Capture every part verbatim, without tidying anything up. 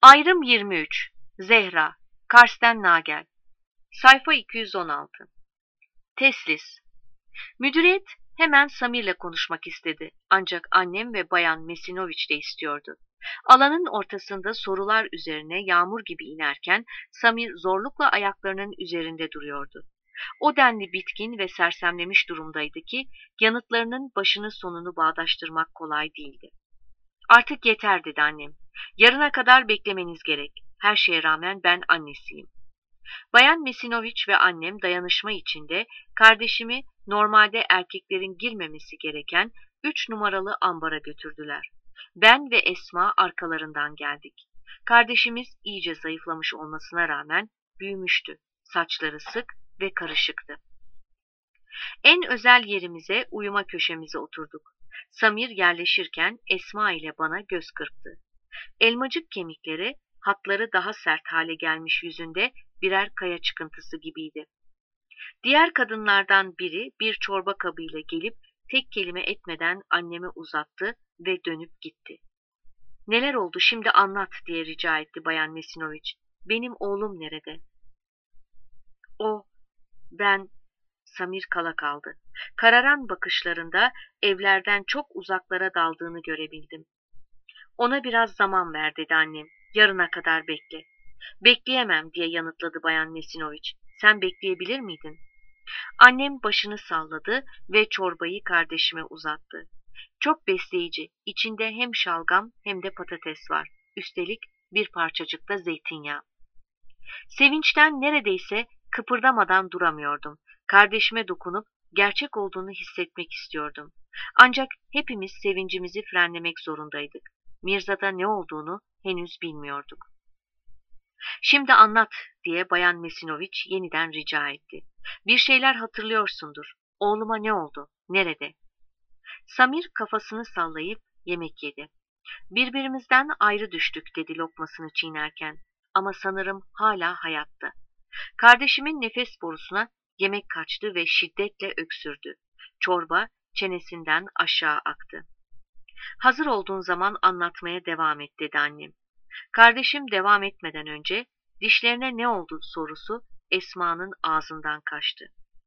Ayrım yirmi üç. Zehra. Kars'ten Nagel. Sayfa iki yüz on altı. Teslis. Müdüriyet hemen Samir'le konuşmak istedi. Ancak annem ve Bayan Mesinoviç de istiyordu. Alanın ortasında sorular üzerine yağmur gibi inerken Samir zorlukla ayaklarının üzerinde duruyordu. O denli bitkin ve sersemlemiş durumdaydı ki yanıtlarının başını sonunu bağdaştırmak kolay değildi. Artık yeter dedi annem. Yarına kadar beklemeniz gerek. Her şeye rağmen ben annesiyim. Bayan Mesinoviç ve annem dayanışma içinde kardeşimi normalde erkeklerin girmemesi gereken üç numaralı ambara götürdüler. Ben ve Esma arkalarından geldik. Kardeşimiz iyice zayıflamış olmasına rağmen büyümüştü. Saçları sık ve karışıktı. En özel yerimize, uyuma köşemize oturduk. Samir yerleşirken Esma ile bana göz kırptı. Elmacık kemikleri, hatları daha sert hale gelmiş yüzünde birer kaya çıkıntısı gibiydi. Diğer kadınlardan biri bir çorba kabıyla gelip tek kelime etmeden anneme uzattı ve dönüp gitti. "Neler oldu şimdi anlat," diye rica etti Bayan Mesinoviç. "Benim oğlum nerede?" "O, ben..." Samir kala kaldı. Kararan bakışlarında evlerden çok uzaklara daldığını görebildim. "Ona biraz zaman ver," dedi annem. "Yarına kadar bekle." "Bekleyemem," diye yanıtladı Bayan Mesinoviç. "Sen bekleyebilir miydin?" Annem başını salladı ve çorbayı kardeşime uzattı. "Çok besleyici, içinde hem şalgam hem de patates var. Üstelik bir parçacık da zeytinyağı." Sevinçten neredeyse kıpırdamadan duramıyordum. Kardeşime dokunup gerçek olduğunu hissetmek istiyordum. Ancak hepimiz sevincimizi frenlemek zorundaydık. Mirza'da ne olduğunu henüz bilmiyorduk. "Şimdi anlat," diye Bayan Mesinoviç yeniden rica etti. "Bir şeyler hatırlıyorsundur. Oğluma ne oldu? Nerede?" Samir kafasını sallayıp yemek yedi. "Birbirimizden ayrı düştük," dedi lokmasını çiğnerken. "Ama sanırım hala hayatta." Kardeşimin nefes borusuna yemek kaçtı ve şiddetle öksürdü. Çorba çenesinden aşağı aktı. "Hazır olduğun zaman anlatmaya devam et," dedi annem. Kardeşim devam etmeden önce dişlerine ne oldu sorusu Esma'nın ağzından kaçtı.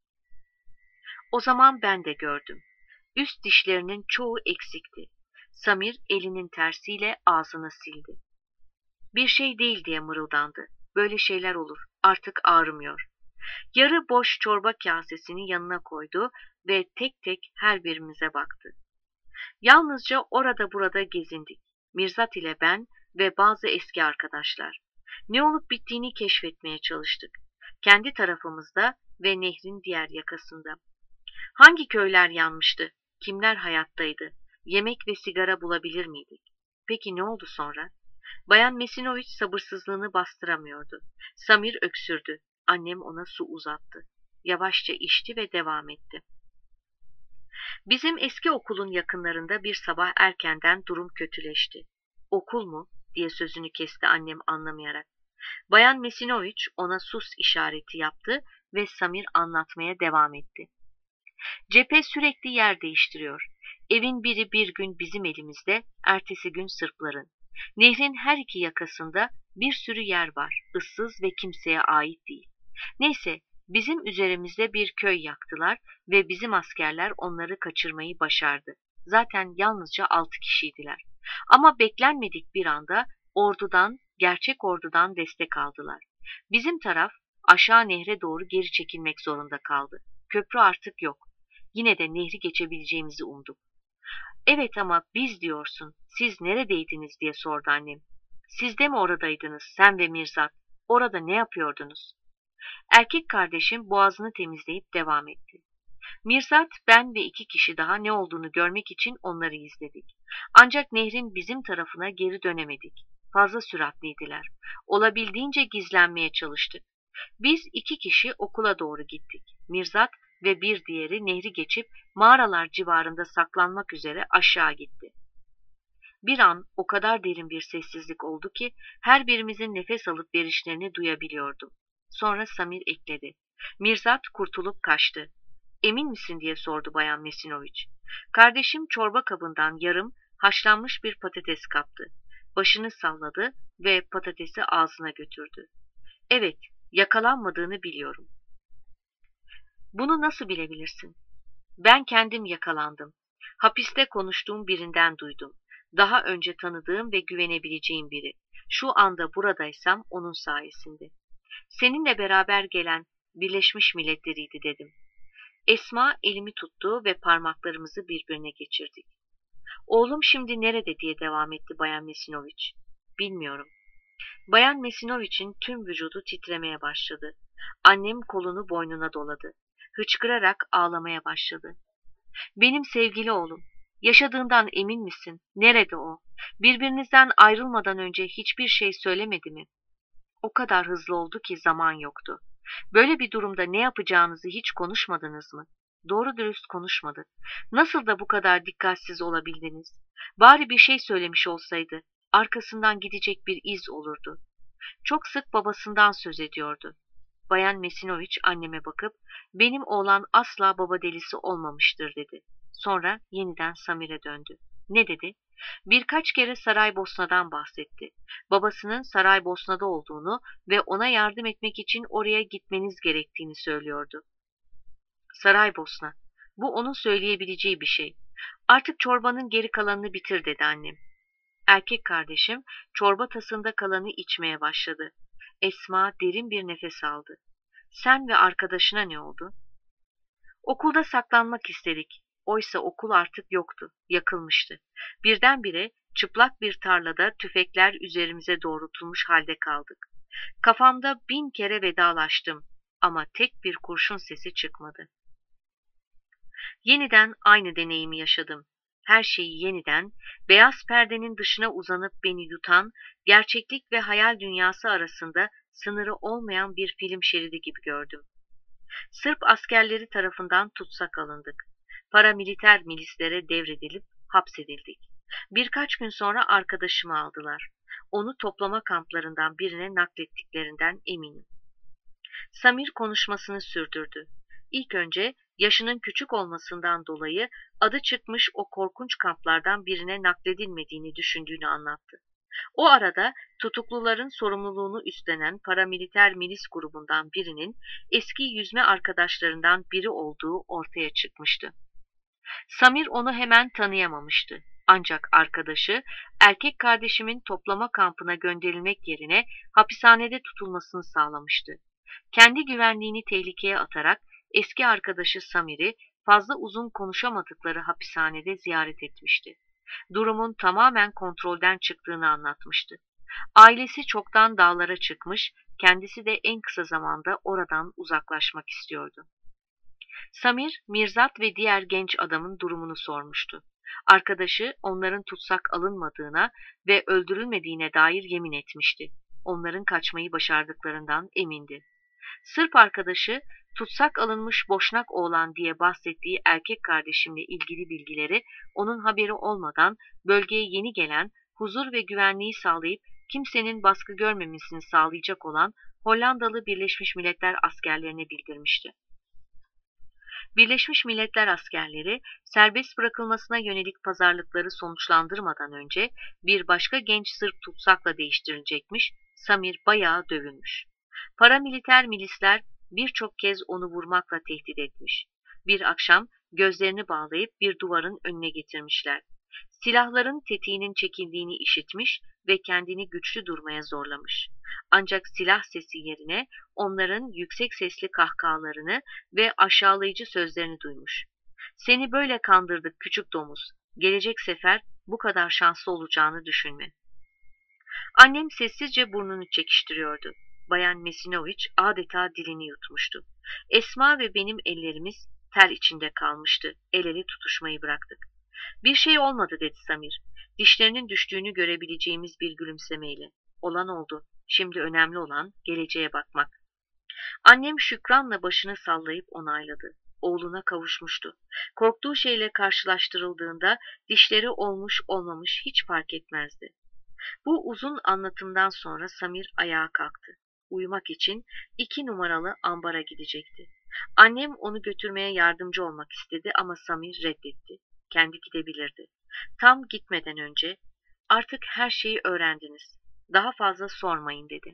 O zaman ben de gördüm. Üst dişlerinin çoğu eksikti. Samir elinin tersiyle ağzını sildi. "Bir şey değil," diye mırıldandı. "Böyle şeyler olur. Artık ağrımıyor." Yarı boş çorba kasesini yanına koydu ve tek tek her birimize baktı. Yalnızca orada burada gezindik. Mirzat ile ben ve bazı eski arkadaşlar. Ne olup bittiğini keşfetmeye çalıştık. Kendi tarafımızda ve nehrin diğer yakasında. Hangi köyler yanmıştı? Kimler hayattaydı? Yemek ve sigara bulabilir miydik? Peki ne oldu sonra? Bayan Mesinoviç sabırsızlığını bastıramıyordu. Samir öksürdü. Annem ona su uzattı. Yavaşça içti ve devam etti. Bizim eski okulun yakınlarında bir sabah erkenden durum kötüleşti. "Okul mu?" diye sözünü kesti annem anlamayarak. Bayan Mesinoviç ona sus işareti yaptı ve Samir anlatmaya devam etti. "Cephe sürekli yer değiştiriyor. Evin biri bir gün bizim elimizde, ertesi gün Sırpların. Nehrin her iki yakasında bir sürü yer var, ıssız ve kimseye ait değil. Neyse, bizim üzerimizde bir köy yaktılar ve bizim askerler onları kaçırmayı başardı. Zaten yalnızca altı kişiydiler. Ama beklenmedik bir anda ordudan, gerçek ordudan destek aldılar. Bizim taraf aşağı nehre doğru geri çekilmek zorunda kaldı. Köprü artık yok. Yine de nehri geçebileceğimizi umduk." "Evet ama biz diyorsun, siz neredeydiniz?" diye sordu annem. "Siz de mi oradaydınız, sen ve Mirzat? Orada ne yapıyordunuz?" Erkek kardeşim boğazını temizleyip devam etti. "Mirzat, ben ve iki kişi daha ne olduğunu görmek için onları izledik. Ancak nehrin bizim tarafına geri dönemedik. Fazla süratliydiler. Olabildiğince gizlenmeye çalıştık. Biz iki kişi okula doğru gittik. Mirzat ve bir diğeri nehri geçip mağaralar civarında saklanmak üzere aşağı gitti. Bir an o kadar derin bir sessizlik oldu ki her birimizin nefes alıp verişlerini duyabiliyordum. Sonra Samir ekledi. Mirzat kurtulup kaçtı. "Emin misin?" diye sordu Bayan Mesinoviç. Kardeşim çorba kabından yarım haşlanmış bir patates kaptı. Başını salladı ve patatesi ağzına götürdü. Evet, yakalanmadığını biliyorum. Bunu nasıl bilebilirsin? Ben kendim yakalandım. Hapiste konuştuğum birinden duydum. Daha önce tanıdığım ve güvenebileceğim biri. Şu anda buradaysam onun sayesinde. Seninle beraber gelen Birleşmiş Milletler'iydi dedim. Esma elimi tuttu ve parmaklarımızı birbirine geçirdik. Oğlum şimdi nerede diye devam etti Bayan Mesinoviç. Bilmiyorum. Bayan Mesinoviç'in tüm vücudu titremeye başladı. Annem kolunu boynuna doladı. Hıçkırarak ağlamaya başladı. Benim sevgili oğlum, yaşadığından emin misin? Nerede o? Birbirinizden ayrılmadan önce hiçbir şey söylemedi mi? O kadar hızlı oldu ki zaman yoktu. Böyle bir durumda ne yapacağınızı hiç konuşmadınız mı? Doğru dürüst konuşmadı. Nasıl da bu kadar dikkatsiz olabildiniz? Bari bir şey söylemiş olsaydı, arkasından gidecek bir iz olurdu. Çok sık babasından söz ediyordu. Bayan Mesinoviç anneme bakıp, benim oğlan asla baba delisi olmamıştır dedi. Sonra yeniden Samir'e döndü. Ne dedi? Birkaç kere Saraybosna'dan bahsetti. Babasının Saraybosna'da olduğunu ve ona yardım etmek için oraya gitmeniz gerektiğini söylüyordu. Saraybosna. Bu onun söyleyebileceği bir şey. Artık çorbanın geri kalanını bitir dedi annem. Erkek kardeşim çorba tasında kalanı içmeye başladı. Esma derin bir nefes aldı. Sen ve arkadaşına ne oldu? Okulda saklanmak istedik. Oysa okul artık yoktu, yakılmıştı. Birdenbire çıplak bir tarlada tüfekler üzerimize doğrultulmuş halde kaldık. Kafamda bin kere vedalaştım ama tek bir kurşun sesi çıkmadı. Yeniden aynı deneyimi yaşadım. Her şeyi yeniden, beyaz perdenin dışına uzanıp beni yutan, gerçeklik ve hayal dünyası arasında sınırı olmayan bir film şeridi gibi gördüm. Sırp askerleri tarafından tutsak alındık. Paramiliter milislere devredilip hapsedildik. Birkaç gün sonra arkadaşımı aldılar. Onu toplama kamplarından birine naklettiklerinden eminim. Samir konuşmasını sürdürdü. İlk önce yaşının küçük olmasından dolayı adı çıkmış o korkunç kamplardan birine nakledilmediğini düşündüğünü anlattı. O arada tutukluların sorumluluğunu üstlenen paramiliter milis grubundan birinin eski yüzme arkadaşlarından biri olduğu ortaya çıkmıştı. Samir onu hemen tanıyamamıştı. Ancak arkadaşı erkek kardeşimin toplama kampına gönderilmek yerine hapishanede tutulmasını sağlamıştı. Kendi güvenliğini tehlikeye atarak eski arkadaşı Samir'i fazla uzun konuşamadıkları hapishanede ziyaret etmişti. Durumun tamamen kontrolden çıktığını anlatmıştı. Ailesi çoktan dağlara çıkmış, kendisi de en kısa zamanda oradan uzaklaşmak istiyordu. Samir, Mirzat ve diğer genç adamın durumunu sormuştu. Arkadaşı onların tutsak alınmadığına ve öldürülmediğine dair yemin etmişti. Onların kaçmayı başardıklarından emindi. Sırp arkadaşı tutsak alınmış boşnak oğlan diye bahsettiği erkek kardeşimle ilgili bilgileri onun haberi olmadan bölgeye yeni gelen, huzur ve güvenliği sağlayıp kimsenin baskı görmemesini sağlayacak olan Hollandalı Birleşmiş Milletler askerlerine bildirmişti. Birleşmiş Milletler askerleri serbest bırakılmasına yönelik pazarlıkları sonuçlandırmadan önce bir başka genç Sırp tutsakla değiştirilecekmiş, Samir bayağı dövülmüş. Paramiliter milisler birçok kez onu vurmakla tehdit etmiş. Bir akşam gözlerini bağlayıp bir duvarın önüne getirmişler. Silahların tetiğinin çekildiğini işitmiş ve kendini güçlü durmaya zorlamış. Ancak silah sesi yerine onların yüksek sesli kahkahalarını ve aşağılayıcı sözlerini duymuş. Seni böyle kandırdık küçük domuz. Gelecek sefer bu kadar şanslı olacağını düşünme. Annem sessizce burnunu çekiştiriyordu. Bayan Mesinoviç adeta dilini yutmuştu. Esma ve benim ellerimiz ter içinde kalmıştı. El ele tutuşmayı bıraktık. Bir şey olmadı dedi Samir. Dişlerinin düştüğünü görebileceğimiz bir gülümsemeyle. Olan oldu. Şimdi önemli olan geleceğe bakmak. Annem şükranla başını sallayıp onayladı. Oğluna kavuşmuştu. Korktuğu şeyle karşılaştırıldığında dişleri olmuş olmamış hiç fark etmezdi. Bu uzun anlatımdan sonra Samir ayağa kalktı. Uyumak için iki numaralı ambara gidecekti. Annem onu götürmeye yardımcı olmak istedi ama Samir reddetti. Kendi gidebilirdi. Tam gitmeden önce, Artık her şeyi öğrendiniz. Daha fazla sormayın dedi.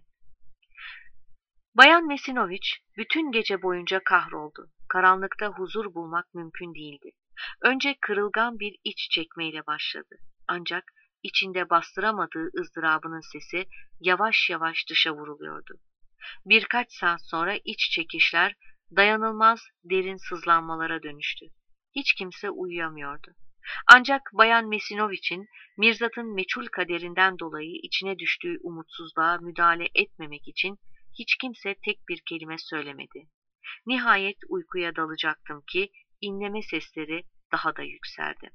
Bayan Mesinoviç bütün gece boyunca kahroldu. Karanlıkta huzur bulmak mümkün değildi. Önce kırılgan bir iç çekmeyle başladı. Ancak içinde bastıramadığı ızdırabının sesi yavaş yavaş dışa vuruluyordu. Birkaç saat sonra iç çekişler dayanılmaz derin sızlanmalara dönüştü. Hiç kimse uyuyamıyordu. Ancak Bayan Mesinoviç'in Mirzat'ın meçhul kaderinden dolayı içine düştüğü umutsuzluğa müdahale etmemek için hiç kimse tek bir kelime söylemedi. Nihayet uykuya dalacaktım ki inleme sesleri daha da yükseldi.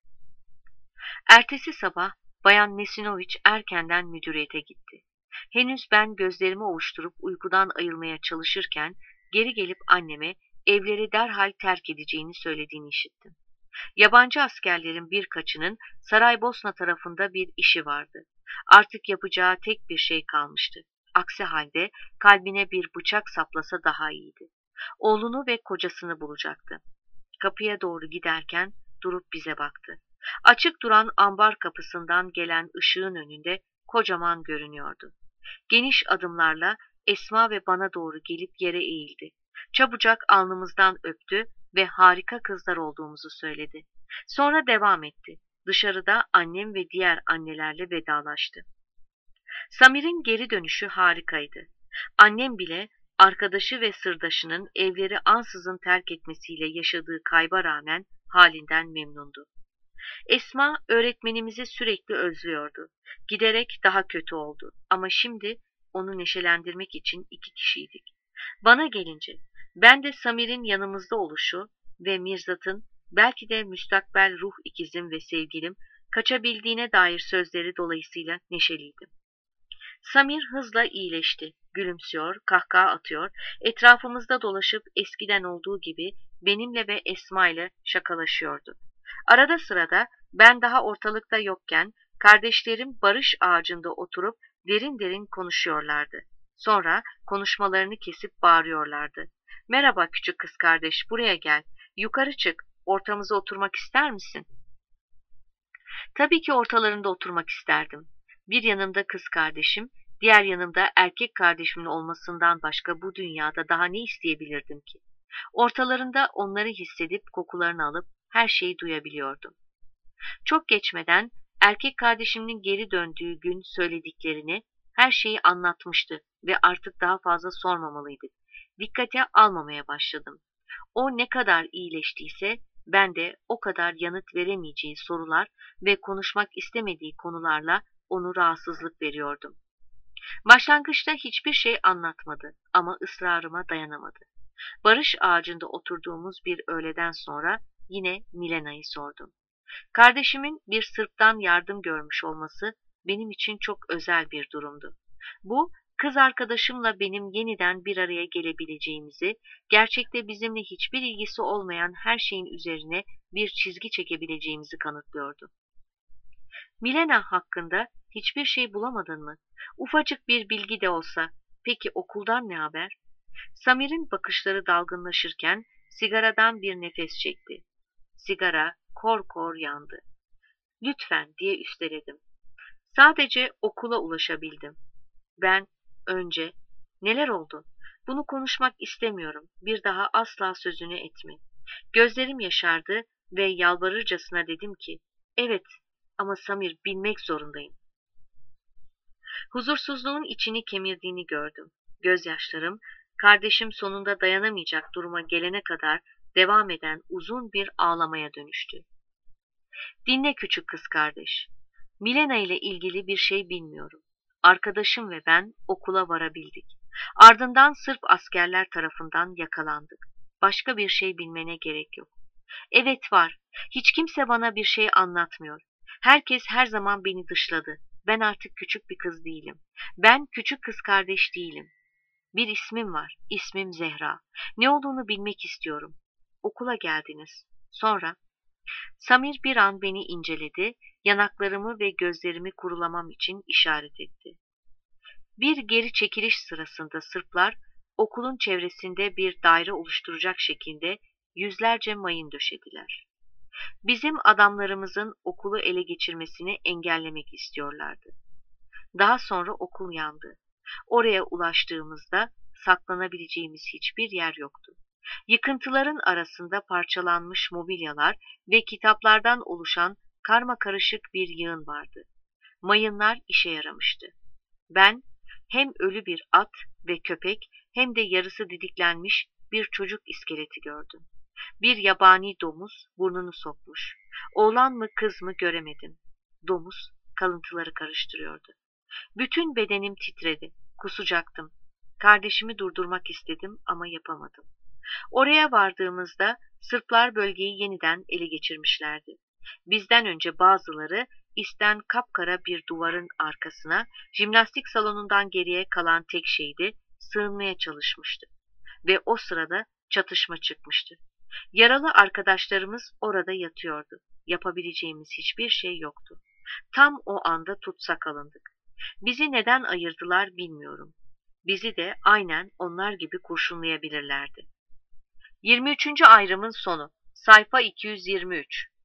Ertesi sabah Bayan Mesinoviç erkenden müdüriyete gitti. Henüz ben gözlerimi ovuşturup uykudan ayılmaya çalışırken geri gelip anneme evleri derhal terk edeceğini söylediğini işittim. Yabancı askerlerin birkaçının Saraybosna tarafında bir işi vardı. Artık yapacağı tek bir şey kalmıştı. Aksi halde kalbine bir bıçak saplasa daha iyiydi. Oğlunu ve kocasını bulacaktı. Kapıya doğru giderken durup bize baktı. Açık duran ambar kapısından gelen ışığın önünde kocaman görünüyordu. Geniş adımlarla Esma ve bana doğru gelip yere eğildi. Çabucak alnımızdan öptü ve harika kızlar olduğumuzu söyledi. Sonra devam etti. Dışarıda annem ve diğer annelerle vedalaştı. Samir'in geri dönüşü harikaydı. Annem bile arkadaşı ve sırdaşının evleri ansızın terk etmesiyle yaşadığı kayba rağmen halinden memnundu. Esma öğretmenimizi sürekli özlüyordu. Giderek daha kötü oldu ama şimdi onu neşelendirmek için iki kişiydik. Bana gelince ben de Samir'in yanımızda oluşu ve Mirzat'ın belki de müstakbel ruh ikizim ve sevgilim kaçabildiğine dair sözleri dolayısıyla neşeliydim. Samir hızla iyileşti, gülümsüyor, kahkaha atıyor, etrafımızda dolaşıp eskiden olduğu gibi benimle ve Esma ile şakalaşıyordu. Arada sırada ben daha ortalıkta yokken kardeşlerim barış ağacında oturup derin derin konuşuyorlardı. Sonra konuşmalarını kesip bağırıyorlardı. Merhaba küçük kız kardeş, buraya gel, yukarı çık, ortamıza oturmak ister misin? Tabii ki ortalarında oturmak isterdim. Bir yanımda kız kardeşim, diğer yanımda erkek kardeşimin olmasından başka bu dünyada daha ne isteyebilirdim ki? Ortalarında onları hissedip kokularını alıp her şeyi duyabiliyordum. Çok geçmeden erkek kardeşimin geri döndüğü gün söylediklerini, her şeyi anlatmıştı ve artık daha fazla sormamalıydık. Dikkate almamaya başladım. O ne kadar iyileştiyse ben de o kadar yanıt veremeyeceği sorular ve konuşmak istemediği konularla onu rahatsızlık veriyordum. Başlangıçta hiçbir şey anlatmadı ama ısrarıma dayanamadı. Barış ağacında oturduğumuz bir öğleden sonra yine Milena'yı sordum. Kardeşimin bir Sırp'tan yardım görmüş olması benim için çok özel bir durumdu. Bu, kız arkadaşımla benim yeniden bir araya gelebileceğimizi, gerçekte bizimle hiçbir ilgisi olmayan her şeyin üzerine bir çizgi çekebileceğimizi kanıtlıyordu. Milena hakkında hiçbir şey bulamadın mı? Ufacık bir bilgi de olsa, peki okuldan ne haber? Samir'in bakışları dalgınlaşırken sigaradan bir nefes çekti. Sigara kor kor yandı. Lütfen diye üsteledim. Sadece okula ulaşabildim. Ben önce neler oldu? Bunu konuşmak istemiyorum. Bir daha asla sözünü etme. Gözlerim yaşardı ve yalvarırcasına dedim ki, evet ama Samir bilmek zorundayım. Huzursuzluğun içini kemirdiğini gördüm. Gözyaşlarım, kardeşim sonunda dayanamayacak duruma gelene kadar devam eden uzun bir ağlamaya dönüştü. Dinle küçük kız kardeş. Milena ile ilgili bir şey bilmiyorum. Arkadaşım ve ben okula varabildik. Ardından Sırp askerler tarafından yakalandık. Başka bir şey bilmene gerek yok. Evet var. Hiç kimse bana bir şey anlatmıyor. Herkes her zaman beni dışladı. Ben artık küçük bir kız değilim. Ben küçük kız kardeş değilim. Bir ismim var. İsmim Zehra. Ne olduğunu bilmek istiyorum. Okula geldiniz. Sonra Samir bir an beni inceledi, yanaklarımı ve gözlerimi kurulamam için işaret etti. Bir geri çekiliş sırasında Sırplar okulun çevresinde bir daire oluşturacak şekilde yüzlerce mayın döşediler. Bizim adamlarımızın okulu ele geçirmesini engellemek istiyorlardı. Daha sonra okul yandı. Oraya ulaştığımızda saklanabileceğimiz hiçbir yer yoktu. Yıkıntıların arasında parçalanmış mobilyalar ve kitaplardan oluşan karmakarışık bir yığın vardı. Mayınlar işe yaramıştı. Ben hem ölü bir at ve köpek hem de yarısı didiklenmiş bir çocuk iskeleti gördüm. Bir yabani domuz burnunu sokmuş. Oğlan mı kız mı göremedim. Domuz kalıntıları karıştırıyordu. Bütün bedenim titredi. Kusacaktım. Kardeşimi durdurmak istedim ama yapamadım. Oraya vardığımızda Sırplar bölgeyi yeniden ele geçirmişlerdi. Bizden önce bazıları isten kapkara bir duvarın arkasına, jimnastik salonundan geriye kalan tek şeydi, sığınmaya çalışmıştı. Ve o sırada çatışma çıkmıştı. Yaralı arkadaşlarımız orada yatıyordu. Yapabileceğimiz hiçbir şey yoktu. Tam o anda tutsak alındık. Bizi neden ayırdılar bilmiyorum. Bizi de aynen onlar gibi kurşunlayabilirlerdi. yirmi üçüncü ayrımın sonu. Sayfa iki yüz yirmi üç.